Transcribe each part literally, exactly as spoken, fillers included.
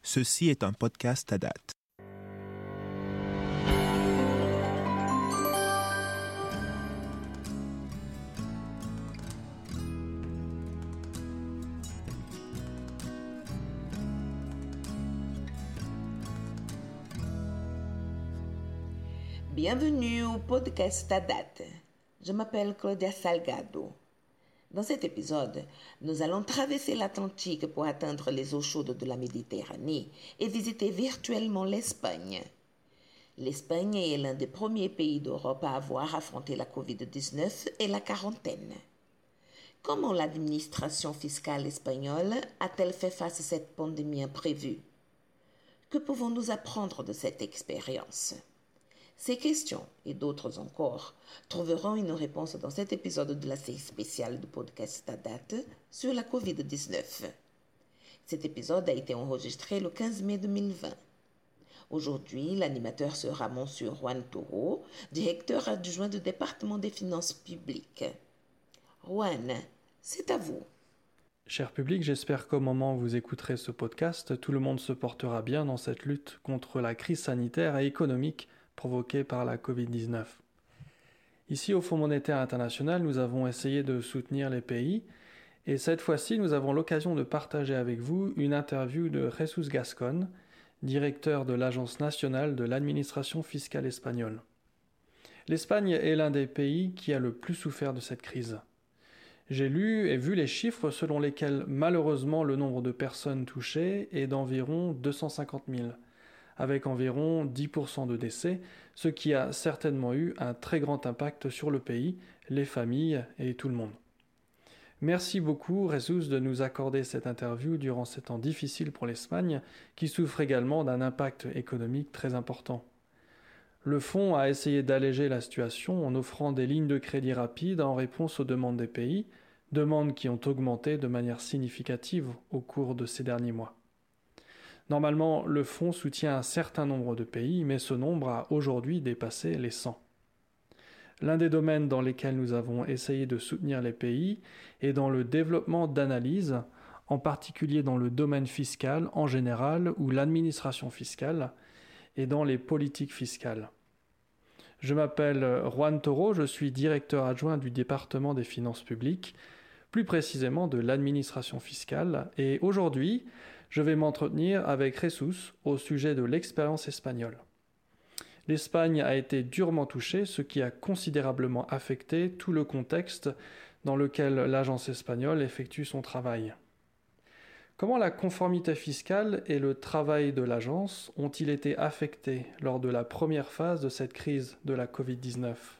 Ceci est un podcast à date. Bienvenue au podcast à date. Je m'appelle Claudia Salgado. Dans cet épisode, nous allons traverser l'Atlantique pour atteindre les eaux chaudes de la Méditerranée et visiter virtuellement l'Espagne. L'Espagne est l'un des premiers pays d'Europe à avoir affronté la covid dix-neuf et la quarantaine. Comment l'administration fiscale espagnole a-t-elle fait face à cette pandémie imprévue? Que pouvons-nous apprendre de cette expérience? Ces questions et d'autres encore trouveront une réponse dans cet épisode de la série spéciale du podcast à date sur la covid dix-neuf. Cet épisode a été enregistré le quinze mai deux mille vingt. Aujourd'hui, l'animateur sera Monsieur Juan Toro, directeur adjoint du département des finances publiques. Juan, c'est à vous. Cher public, j'espère qu'au moment où vous écouterez ce podcast, tout le monde se portera bien dans cette lutte contre la crise sanitaire et économique provoquée par la covid dix-neuf. Ici, au Fonds monétaire international, nous avons essayé de soutenir les pays et cette fois-ci, nous avons l'occasion de partager avec vous une interview de Jesús Gascón, directeur de l'Agence nationale de l'administration fiscale espagnole. L'Espagne est l'un des pays qui a le plus souffert de cette crise. J'ai lu et vu les chiffres selon lesquels, malheureusement, le nombre de personnes touchées est d'environ deux cent cinquante mille. Avec environ dix pour cent de décès, ce qui a certainement eu un très grand impact sur le pays, les familles et tout le monde. Merci beaucoup, Jesús, de nous accorder cette interview durant ces temps difficiles pour l'Espagne, qui souffre également d'un impact économique très important. Le fonds a essayé d'alléger la situation en offrant des lignes de crédit rapides en réponse aux demandes des pays, demandes qui ont augmenté de manière significative au cours de ces derniers mois. Normalement, le fonds soutient un certain nombre de pays, mais ce nombre a aujourd'hui dépassé les cent. L'un des domaines dans lesquels nous avons essayé de soutenir les pays est dans le développement d'analyses, en particulier dans le domaine fiscal en général ou l'administration fiscale, et dans les politiques fiscales. Je m'appelle Juan Toro, je suis directeur adjoint du département des finances publiques, plus précisément de l'administration fiscale, et aujourd'hui, je vais m'entretenir avec Jesús au sujet de l'expérience espagnole. L'Espagne a été durement touchée, ce qui a considérablement affecté tout le contexte dans lequel l'agence espagnole effectue son travail. Comment la conformité fiscale et le travail de l'agence ont-ils été affectés lors de la première phase de cette crise de la covid dix-neuf?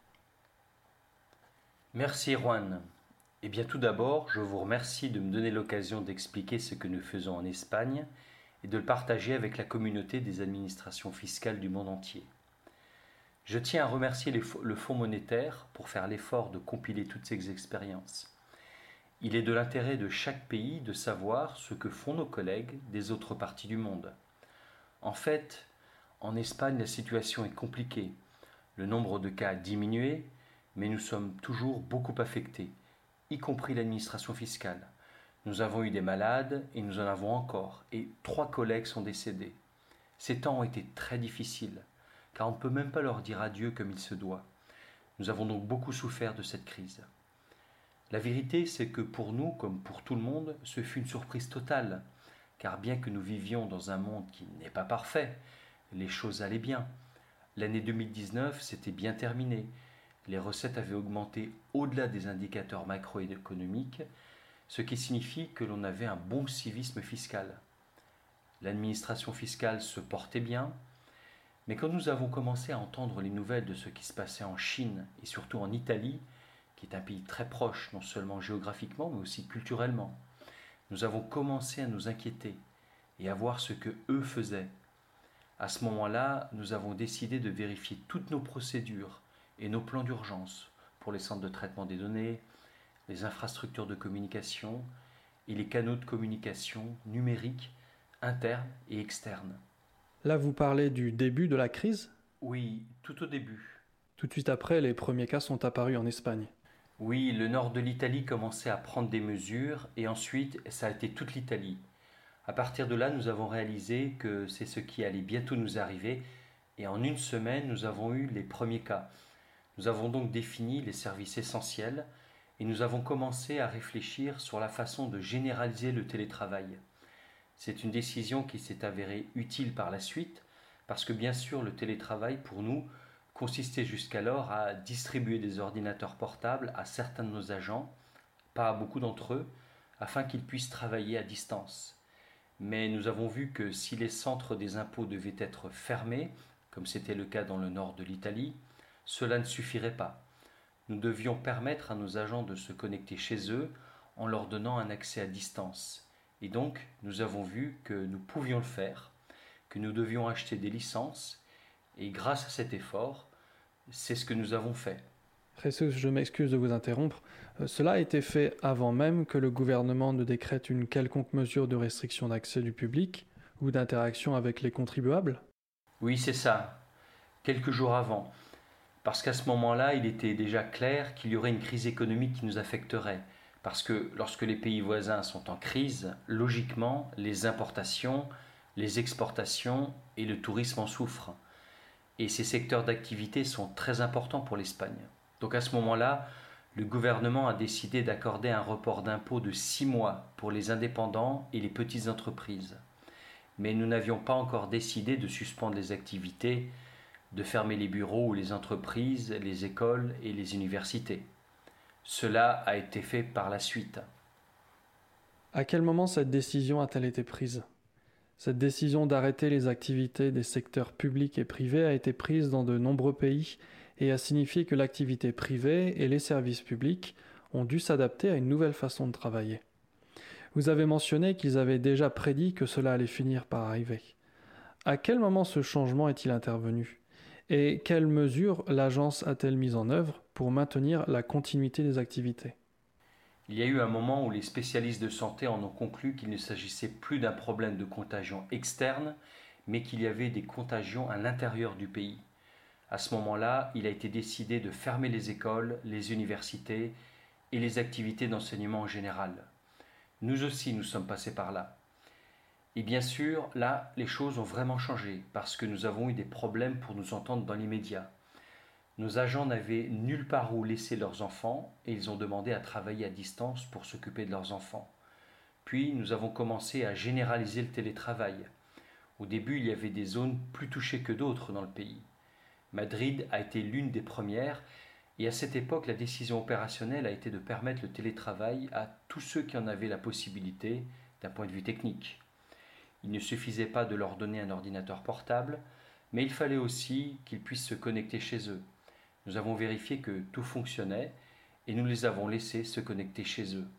Merci Juan. Eh bien tout d'abord, je vous remercie de me donner l'occasion d'expliquer ce que nous faisons en Espagne et de le partager avec la communauté des administrations fiscales du monde entier. Je tiens à remercier le Fonds monétaire pour faire l'effort de compiler toutes ces expériences. Il est de l'intérêt de chaque pays de savoir ce que font nos collègues des autres parties du monde. En fait, en Espagne, la situation est compliquée. Le nombre de cas a diminué, mais nous sommes toujours beaucoup affectés, y compris l'administration fiscale. Nous avons eu des malades et nous en avons encore, et trois collègues sont décédés. Ces temps ont été très difficiles, car on ne peut même pas leur dire adieu comme il se doit. Nous avons donc beaucoup souffert de cette crise. La vérité, c'est que pour nous, comme pour tout le monde, ce fut une surprise totale, car bien que nous vivions dans un monde qui n'est pas parfait, les choses allaient bien. L'année deux mille dix-neuf s'était bien terminée. Les recettes avaient augmenté au-delà des indicateurs macroéconomiques, ce qui signifie que l'on avait un bon civisme fiscal. L'administration fiscale se portait bien, mais quand nous avons commencé à entendre les nouvelles de ce qui se passait en Chine et surtout en Italie, qui est un pays très proche non seulement géographiquement mais aussi culturellement, nous avons commencé à nous inquiéter et à voir ce que eux faisaient. À ce moment-là, nous avons décidé de vérifier toutes nos procédures et nos plans d'urgence pour les centres de traitement des données, les infrastructures de communication et les canaux de communication numériques, internes et externes. Là, vous parlez du début de la crise? Oui, tout au début. Tout de suite après, les premiers cas sont apparus en Espagne. Oui, le nord de l'Italie commençait à prendre des mesures et ensuite, ça a été toute l'Italie. À partir de là, nous avons réalisé que c'est ce qui allait bientôt nous arriver et en une semaine, nous avons eu les premiers cas. Nous avons donc défini les services essentiels et nous avons commencé à réfléchir sur la façon de généraliser le télétravail. C'est une décision qui s'est avérée utile par la suite parce que bien sûr le télétravail pour nous consistait jusqu'alors à distribuer des ordinateurs portables à certains de nos agents, pas à beaucoup d'entre eux, afin qu'ils puissent travailler à distance. Mais nous avons vu que si les centres des impôts devaient être fermés, comme c'était le cas dans le nord de l'Italie, cela ne suffirait pas. Nous devions permettre à nos agents de se connecter chez eux en leur donnant un accès à distance. Et donc, nous avons vu que nous pouvions le faire, que nous devions acheter des licences, et grâce à cet effort, c'est ce que nous avons fait. Jesus, je m'excuse de vous interrompre. Euh, cela a été fait avant même que le gouvernement ne décrète une quelconque mesure de restriction d'accès du public ou d'interaction avec les contribuables ? Oui, c'est ça, quelques jours avant. Parce qu'à ce moment-là, il était déjà clair qu'il y aurait une crise économique qui nous affecterait. Parce que lorsque les pays voisins sont en crise, logiquement, les importations, les exportations et le tourisme en souffrent. Et ces secteurs d'activité sont très importants pour l'Espagne. Donc à ce moment-là, le gouvernement a décidé d'accorder un report d'impôt de six mois pour les indépendants et les petites entreprises. Mais nous n'avions pas encore décidé de suspendre les activités, de fermer les bureaux ou les entreprises, les écoles et les universités. Cela a été fait par la suite. À quel moment cette décision a-t-elle été prise ? Cette décision d'arrêter les activités des secteurs publics et privés a été prise dans de nombreux pays et a signifié que l'activité privée et les services publics ont dû s'adapter à une nouvelle façon de travailler. Vous avez mentionné qu'ils avaient déjà prédit que cela allait finir par arriver. À quel moment ce changement est-il intervenu ? Et quelles mesures l'agence a-t-elle mises en œuvre pour maintenir la continuité des activités ? Il y a eu un moment où les spécialistes de santé en ont conclu qu'il ne s'agissait plus d'un problème de contagion externe, mais qu'il y avait des contagions à l'intérieur du pays. À ce moment-là, il a été décidé de fermer les écoles, les universités et les activités d'enseignement en général. Nous aussi, nous sommes passés par là. Et bien sûr, là, les choses ont vraiment changé parce que nous avons eu des problèmes pour nous entendre dans l'immédiat. Nos agents n'avaient nulle part où laisser leurs enfants et ils ont demandé à travailler à distance pour s'occuper de leurs enfants. Puis, nous avons commencé à généraliser le télétravail. Au début, il y avait des zones plus touchées que d'autres dans le pays. Madrid a été l'une des premières et à cette époque, la décision opérationnelle a été de permettre le télétravail à tous ceux qui en avaient la possibilité d'un point de vue technique. Il ne suffisait pas de leur donner un ordinateur portable, mais il fallait aussi qu'ils puissent se connecter chez eux. Nous avons vérifié que tout fonctionnait et nous les avons laissés se connecter chez eux.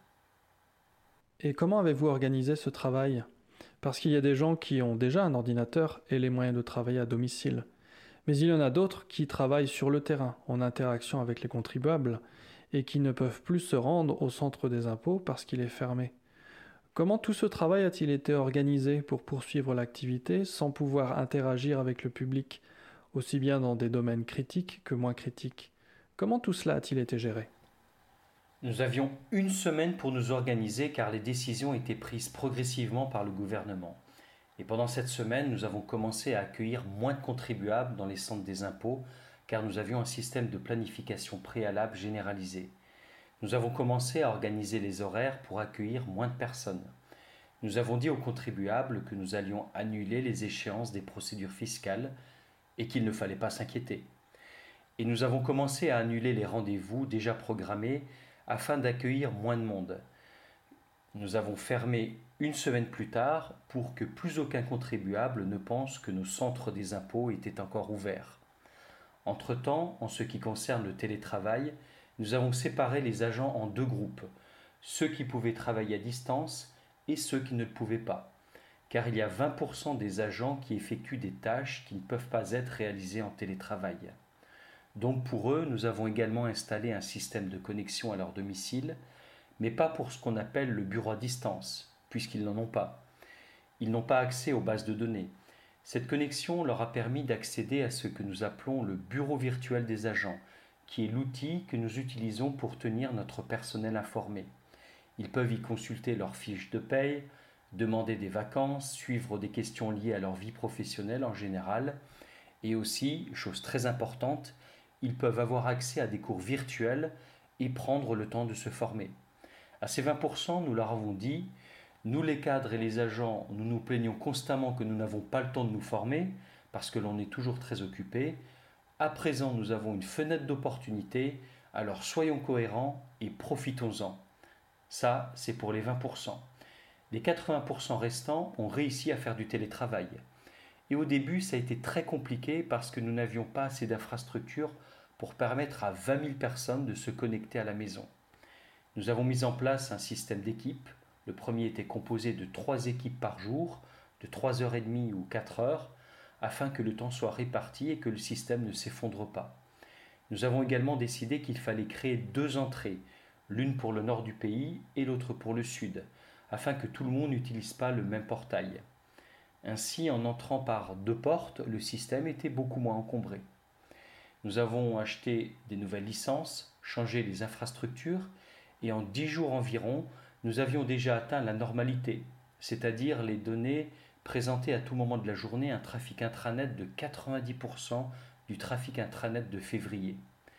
Et comment avez-vous organisé ce travail ? Parce qu'il y a des gens qui ont déjà un ordinateur et les moyens de travailler à domicile. Mais il y en a d'autres qui travaillent sur le terrain, en interaction avec les contribuables, et qui ne peuvent plus se rendre au centre des impôts parce qu'il est fermé. Comment tout ce travail a-t-il été organisé pour poursuivre l'activité sans pouvoir interagir avec le public, aussi bien dans des domaines critiques que moins critiques ? Comment tout cela a-t-il été géré ? Nous avions une semaine pour nous organiser car les décisions étaient prises progressivement par le gouvernement. Et pendant cette semaine, nous avons commencé à accueillir moins de contribuables dans les centres des impôts car nous avions un système de planification préalable généralisé. Nous avons commencé à organiser les horaires pour accueillir moins de personnes. Nous avons dit aux contribuables que nous allions annuler les échéances des procédures fiscales et qu'il ne fallait pas s'inquiéter. Et nous avons commencé à annuler les rendez-vous déjà programmés afin d'accueillir moins de monde. Nous avons fermé une semaine plus tard pour que plus aucun contribuable ne pense que nos centres des impôts étaient encore ouverts. Entre-temps, en ce qui concerne le télétravail, nous avons séparé les agents en deux groupes, ceux qui pouvaient travailler à distance et ceux qui ne le pouvaient pas, car il y a vingt pour cent des agents qui effectuent des tâches qui ne peuvent pas être réalisées en télétravail. Donc pour eux, nous avons également installé un système de connexion à leur domicile, mais pas pour ce qu'on appelle le bureau à distance, puisqu'ils n'en ont pas. Ils n'ont pas accès aux bases de données. Cette connexion leur a permis d'accéder à ce que nous appelons le bureau virtuel des agents, qui est l'outil que nous utilisons pour tenir notre personnel informé. Ils peuvent y consulter leurs fiches de paye, demander des vacances, suivre des questions liées à leur vie professionnelle en général, et aussi, chose très importante, ils peuvent avoir accès à des cours virtuels et prendre le temps de se former. À ces vingt pour cent, nous leur avons dit, nous les cadres et les agents, nous nous plaignons constamment que nous n'avons pas le temps de nous former, parce que l'on est toujours très occupé. À présent, nous avons une fenêtre d'opportunité, alors soyons cohérents et profitons-en. Ça, c'est pour les vingt pour cent. Les quatre-vingts pour cent restants ont réussi à faire du télétravail. Et au début, ça a été très compliqué parce que nous n'avions pas assez d'infrastructures pour permettre à vingt mille personnes de se connecter à la maison. Nous avons mis en place un système d'équipes. Le premier était composé de trois équipes par jour, de trois heures trente ou quatre heures, afin que le temps soit réparti et que le système ne s'effondre pas. Nous avons également décidé qu'il fallait créer deux entrées, l'une pour le nord du pays et l'autre pour le sud, afin que tout le monde n'utilise pas le même portail. Ainsi, en entrant par deux portes, le système était beaucoup moins encombré. Nous avons acheté des nouvelles licences, changé les infrastructures, et en dix jours environ, nous avions déjà atteint la normalité, c'est-à-dire les données présentaient à tout moment de la journée un trafic intranet de quatre-vingt-dix pour cent du trafic intranet de février.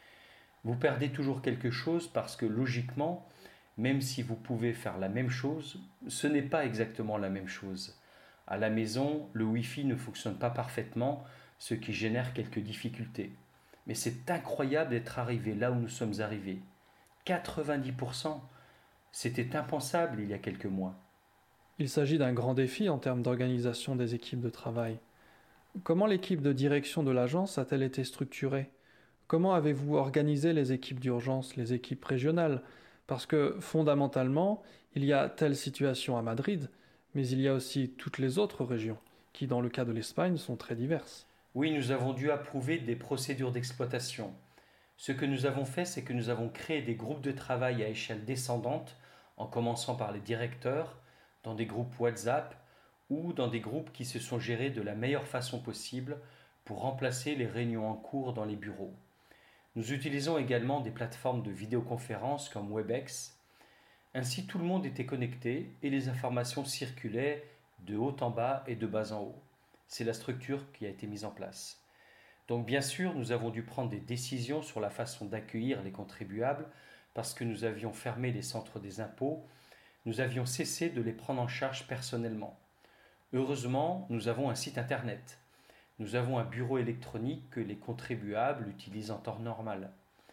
Vous perdez toujours quelque chose parce que logiquement, même si vous pouvez faire la même chose, ce n'est pas exactement la même chose. À la maison, le Wi-Fi ne fonctionne pas parfaitement, ce qui génère quelques difficultés. Mais c'est incroyable d'être arrivé là où nous sommes arrivés. quatre-vingt-dix pour cent, c'était impensable il y a quelques mois. Il s'agit d'un grand défi en termes d'organisation des équipes de travail. Comment l'équipe de direction de l'agence a-t-elle été structurée ? Comment avez-vous organisé les équipes d'urgence, les équipes régionales ? Parce que fondamentalement, il y a telle situation à Madrid, mais il y a aussi toutes les autres régions, qui dans le cas de l'Espagne sont très diverses. Oui, nous avons dû approuver des procédures d'exploitation. Ce que nous avons fait, c'est que nous avons créé des groupes de travail à échelle descendante, en commençant par les directeurs, dans des groupes WhatsApp ou dans des groupes qui se sont gérés de la meilleure façon possible pour remplacer les réunions en cours dans les bureaux. Nous utilisons également des plateformes de vidéoconférence comme Webex. Ainsi, tout le monde était connecté et les informations circulaient de haut en bas et de bas en haut. C'est la structure qui a été mise en place. Donc bien sûr, nous avons dû prendre des décisions sur la façon d'accueillir les contribuables parce que nous avions fermé les centres des impôts, nous avions cessé de les prendre en charge personnellement. Heureusement, nous avons un site internet. Nous avons un bureau électronique que les contribuables utilisent en temps normal.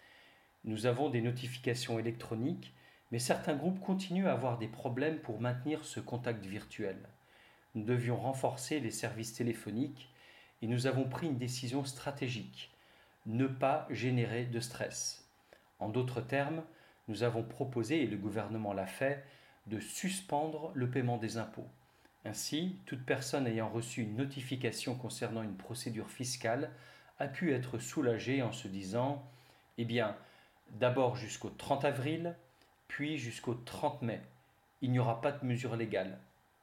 Nous avons des notifications électroniques, mais certains groupes continuent à avoir des problèmes pour maintenir ce contact virtuel. Nous devions renforcer les services téléphoniques et nous avons pris une décision stratégique, ne pas générer de stress. En d'autres termes, nous avons proposé, et le gouvernement l'a fait, de suspendre le paiement des impôts. Ainsi, toute personne ayant reçu une notification concernant une procédure fiscale a pu être soulagée en se disant « Eh bien, d'abord jusqu'au trente avril, puis jusqu'au trente mai, il n'y aura pas de mesure légale. »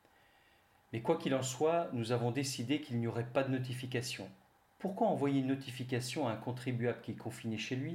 Mais quoi qu'il en soit, nous avons décidé qu'il n'y aurait pas de notification. Pourquoi envoyer une notification à un contribuable qui est confiné chez lui ?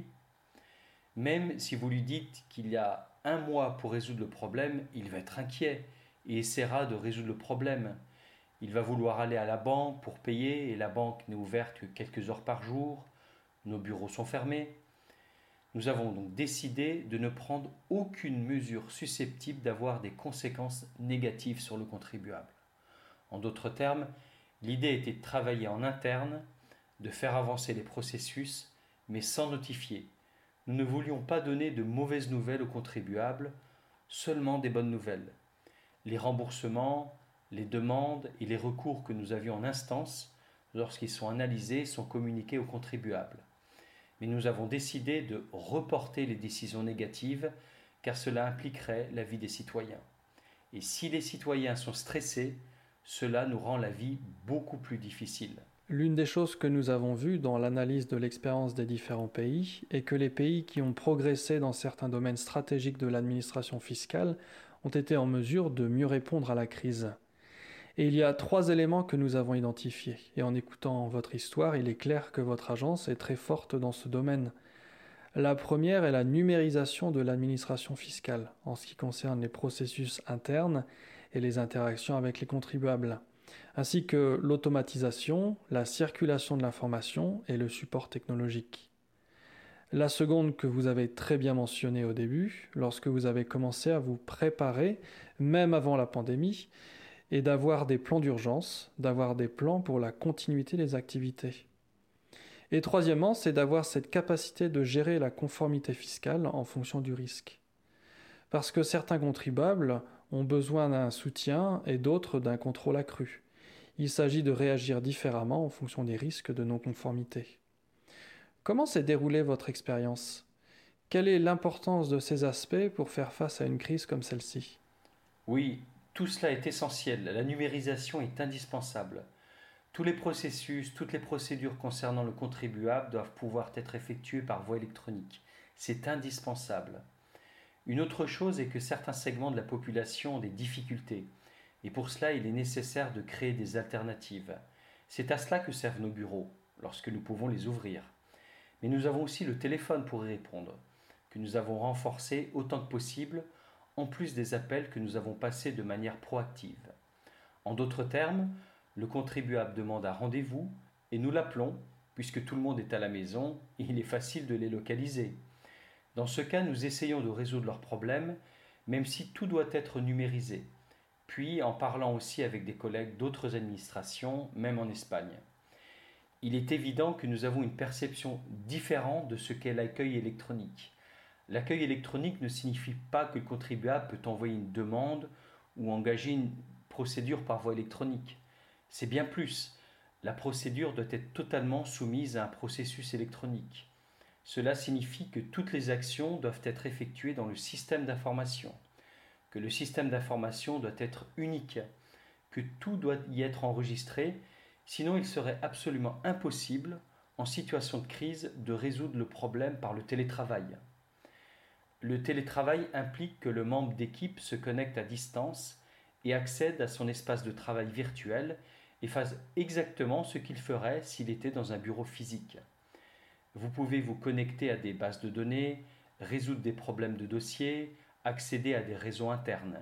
Même si vous lui dites qu'il y a un mois pour résoudre le problème, il va être inquiet et essaiera de résoudre le problème. Il va vouloir aller à la banque pour payer et la banque n'est ouverte que quelques heures par jour. Nos bureaux sont fermés. Nous avons donc décidé de ne prendre aucune mesure susceptible d'avoir des conséquences négatives sur le contribuable. En d'autres termes, l'idée était de travailler en interne, de faire avancer les processus, mais sans notifier. Nous ne voulions pas donner de mauvaises nouvelles aux contribuables, seulement des bonnes nouvelles. Les remboursements, les demandes et les recours que nous avions en instance, lorsqu'ils sont analysés, sont communiqués aux contribuables. Mais nous avons décidé de reporter les décisions négatives, car cela impliquerait la vie des citoyens. Et si les citoyens sont stressés, cela nous rend la vie beaucoup plus difficile. L'une des choses que nous avons vues dans l'analyse de l'expérience des différents pays est que les pays qui ont progressé dans certains domaines stratégiques de l'administration fiscale ont été en mesure de mieux répondre à la crise. Et il y a trois éléments que nous avons identifiés. Et en écoutant votre histoire, il est clair que votre agence est très forte dans ce domaine. La première est la numérisation de l'administration fiscale, en ce qui concerne les processus internes, et les interactions avec les contribuables, ainsi que l'automatisation, la circulation de l'information et le support technologique. La seconde que vous avez très bien mentionnée au début, lorsque vous avez commencé à vous préparer, même avant la pandémie, et d'avoir des plans d'urgence, d'avoir des plans pour la continuité des activités. Et troisièmement, c'est d'avoir cette capacité de gérer la conformité fiscale en fonction du risque. Parce que certains contribuables ont besoin d'un soutien et d'autres d'un contrôle accru. Il s'agit de réagir différemment en fonction des risques de non-conformité. Comment s'est déroulée votre expérience ? Quelle est l'importance de ces aspects pour faire face à une crise comme celle-ci ? Oui, tout cela est essentiel. La numérisation est indispensable. Tous les processus, toutes les procédures concernant le contribuable doivent pouvoir être effectuées par voie électronique. C'est indispensable. Une autre chose est que certains segments de la population ont des difficultés. Et pour cela, il est nécessaire de créer des alternatives. C'est à cela que servent nos bureaux, lorsque nous pouvons les ouvrir. Mais nous avons aussi le téléphone pour y répondre, que nous avons renforcé autant que possible, en plus des appels que nous avons passés de manière proactive. En d'autres termes, le contribuable demande un rendez-vous et nous l'appelons, puisque tout le monde est à la maison, et il est facile de les localiser. Dans ce cas, nous essayons de résoudre leurs problèmes, même si tout doit être numérisé, puis en parlant aussi avec des collègues d'autres administrations, même en Espagne. Il est évident que nous avons une perception différente de ce qu'est l'accueil électronique. L'accueil électronique ne signifie pas que le contribuable peut envoyer une demande ou engager une procédure par voie électronique. C'est bien plus. La procédure doit être totalement soumise à un processus électronique. Cela signifie que toutes les actions doivent être effectuées dans le système d'information, que le système d'information doit être unique, que tout doit y être enregistré. Sinon, il serait absolument impossible, en situation de crise, de résoudre le problème par le télétravail. Le télétravail implique que le membre d'équipe se connecte à distance et accède à son espace de travail virtuel et fasse exactement ce qu'il ferait s'il était dans un bureau physique. Vous pouvez vous connecter à des bases de données, résoudre des problèmes de dossier, accéder à des réseaux internes.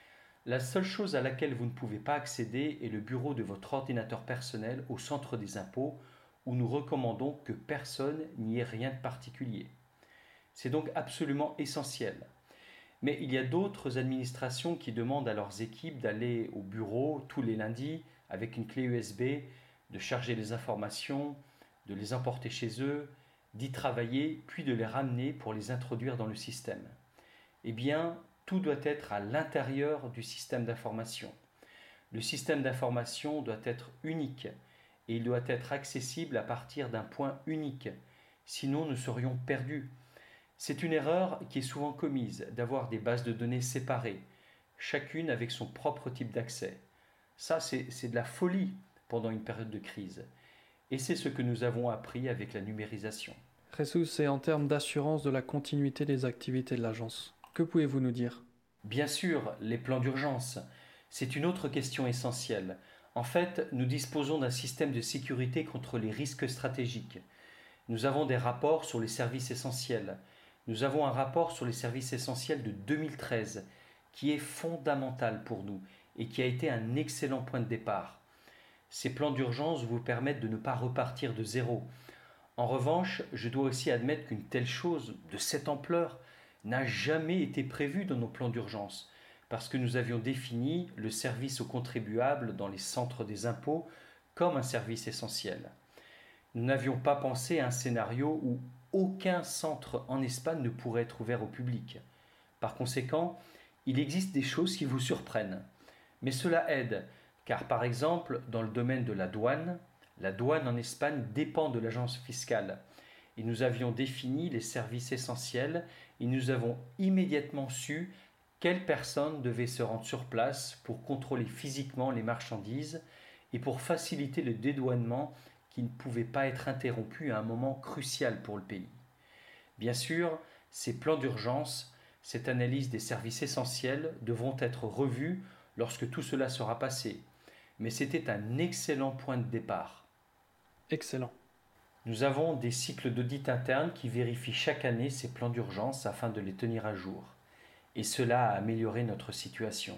La seule chose à laquelle vous ne pouvez pas accéder est le bureau de votre ordinateur personnel au centre des impôts, où nous recommandons que personne n'y ait rien de particulier. C'est donc absolument essentiel. Mais il y a d'autres administrations qui demandent à leurs équipes d'aller au bureau tous les lundis avec une clé U S B, de charger les informations, de les emporter chez eux, d'y travailler, puis de les ramener pour les introduire dans le système. Eh bien, tout doit être à l'intérieur du système d'information. Le système d'information doit être unique et il doit être accessible à partir d'un point unique. Sinon, nous serions perdus. C'est une erreur qui est souvent commise d'avoir des bases de données séparées, chacune avec son propre type d'accès. Ça, c'est, c'est de la folie pendant une période de crise. Et c'est ce que nous avons appris avec la numérisation. Jesus, c'est en termes d'assurance de la continuité des activités de l'agence. Que pouvez-vous nous dire ? Bien sûr, les plans d'urgence. C'est une autre question essentielle. En fait, nous disposons d'un système de sécurité contre les risques stratégiques. Nous avons des rapports sur les services essentiels. Nous avons un rapport sur les services essentiels de deux mille treize qui est fondamental pour nous et qui a été un excellent point de départ. Ces plans d'urgence vous permettent de ne pas repartir de zéro. En revanche, je dois aussi admettre qu'une telle chose, de cette ampleur, n'a jamais été prévue dans nos plans d'urgence, parce que nous avions défini le service aux contribuables dans les centres des impôts comme un service essentiel. Nous n'avions pas pensé à un scénario où aucun centre en Espagne ne pourrait être ouvert au public. Par conséquent, il existe des choses qui vous surprennent. Mais cela aide, car par exemple, dans le domaine de la douane, la douane en Espagne dépend de l'agence fiscale. Et nous avions défini les services essentiels et nous avons immédiatement su quelles personnes devaient se rendre sur place pour contrôler physiquement les marchandises et pour faciliter le dédouanement qui ne pouvait pas être interrompu à un moment crucial pour le pays. Bien sûr, ces plans d'urgence, cette analyse des services essentiels devront être revus lorsque tout cela sera passé. Mais c'était un excellent point de départ. Excellent. Nous avons des cycles d'audit interne qui vérifient chaque année ces plans d'urgence afin de les tenir à jour. Et cela a amélioré notre situation.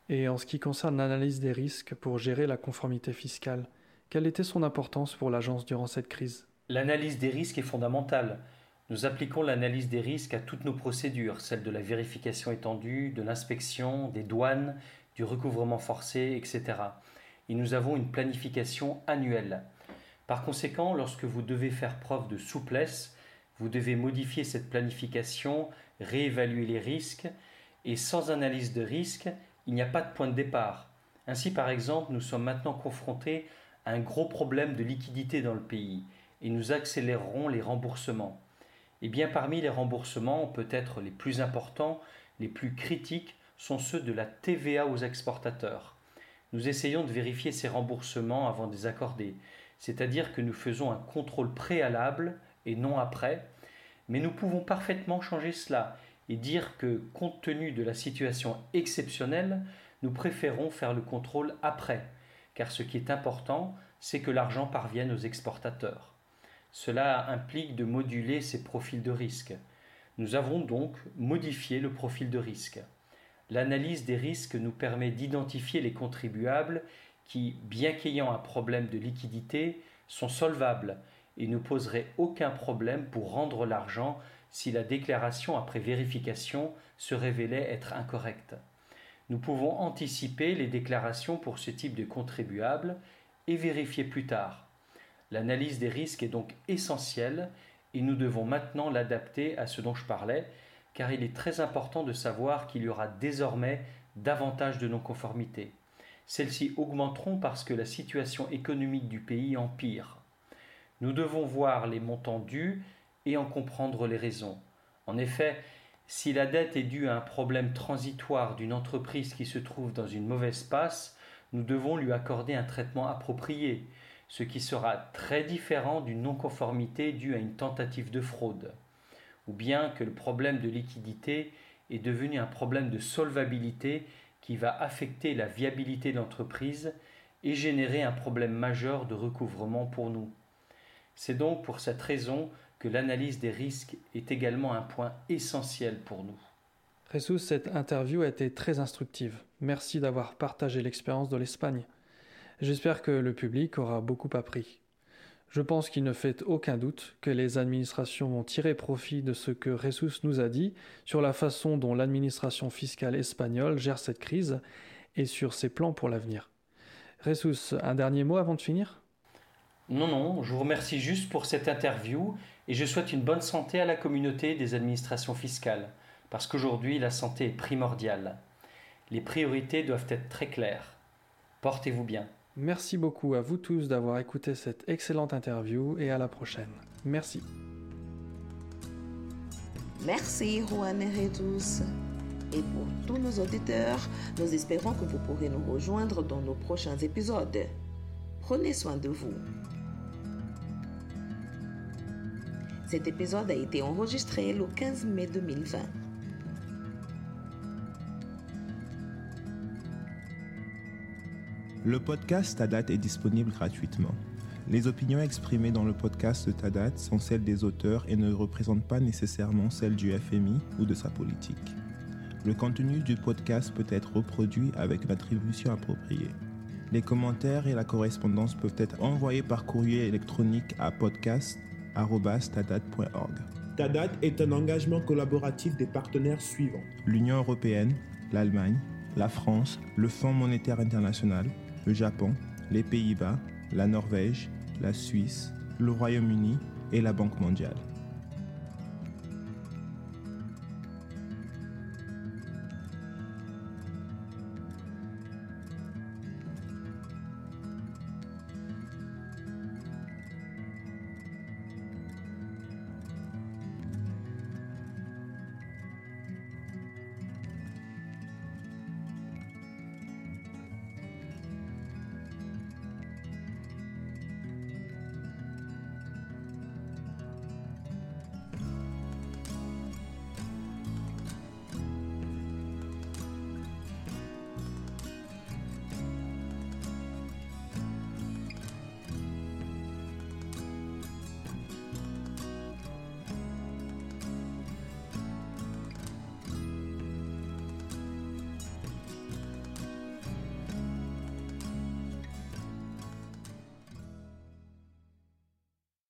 Et en ce qui concerne l'analyse des risques pour gérer la conformité fiscale, quelle était son importance pour l'agence durant cette crise ? L'analyse des risques est fondamentale. Nous appliquons l'analyse des risques à toutes nos procédures, celles de la vérification étendue, de l'inspection, des douanes, du recouvrement forcé, et cetera. Et nous avons une planification annuelle. Par conséquent, lorsque vous devez faire preuve de souplesse, vous devez modifier cette planification, réévaluer les risques, et sans analyse de risque, il n'y a pas de point de départ. Ainsi, par exemple, nous sommes maintenant confrontés à un gros problème de liquidité dans le pays, et nous accélérerons les remboursements. Et bien parmi les remboursements, peut-être les plus importants, les plus critiques, sont ceux de la T V A aux exportateurs. Nous essayons de vérifier ces remboursements avant de les accorder, c'est-à-dire que nous faisons un contrôle préalable et non après, mais nous pouvons parfaitement changer cela et dire que, compte tenu de la situation exceptionnelle, nous préférons faire le contrôle après, car ce qui est important, c'est que l'argent parvienne aux exportateurs. Cela implique de moduler ces profils de risque. Nous avons donc modifié le profil de risque. L'analyse des risques nous permet d'identifier les contribuables qui, bien qu'ayant un problème de liquidité, sont solvables et ne poseraient aucun problème pour rendre l'argent si la déclaration après vérification se révélait être incorrecte. Nous pouvons anticiper les déclarations pour ce type de contribuables et vérifier plus tard. L'analyse des risques est donc essentielle et nous devons maintenant l'adapter à ce dont je parlais, car il est très important de savoir qu'il y aura désormais davantage de non-conformités. Celles-ci augmenteront parce que la situation économique du pays empire. Nous devons voir les montants dus et en comprendre les raisons. En effet, si la dette est due à un problème transitoire d'une entreprise qui se trouve dans une mauvaise passe, nous devons lui accorder un traitement approprié, ce qui sera très différent d'une non-conformité due à une tentative de fraude, ou bien que le problème de liquidité est devenu un problème de solvabilité qui va affecter la viabilité de l'entreprise et générer un problème majeur de recouvrement pour nous. C'est donc pour cette raison que l'analyse des risques est également un point essentiel pour nous. Jesus, cette interview a été très instructive. Merci d'avoir partagé l'expérience de l'Espagne. J'espère que le public aura beaucoup appris. Je pense qu'il ne fait aucun doute que les administrations vont tirer profit de ce que Jesus nous a dit sur la façon dont l'administration fiscale espagnole gère cette crise et sur ses plans pour l'avenir. Jesus, un dernier mot avant de finir ? Non, non, je vous remercie juste pour cette interview et je souhaite une bonne santé à la communauté des administrations fiscales, parce qu'aujourd'hui, la santé est primordiale. Les priorités doivent être très claires. Portez-vous bien. Merci beaucoup à vous tous d'avoir écouté cette excellente interview et à la prochaine. Merci. Merci Juan et Jesus. Et pour tous nos auditeurs, nous espérons que vous pourrez nous rejoindre dans nos prochains épisodes. Prenez soin de vous. Cet épisode a été enregistré le quinze mai deux mille vingt. Le podcast Tadat est disponible gratuitement. Les opinions exprimées dans le podcast de Tadat sont celles des auteurs et ne représentent pas nécessairement celles du F M I ou de sa politique. Le contenu du podcast peut être reproduit avec une attribution appropriée. Les commentaires et la correspondance peuvent être envoyés par courrier électronique à podcast arobase tadat point org. Tadat est un engagement collaboratif des partenaires suivants: l'Union européenne, l'Allemagne, la France, le Fonds monétaire international, le Japon, les Pays-Bas, la Norvège, la Suisse, le Royaume-Uni et la Banque mondiale.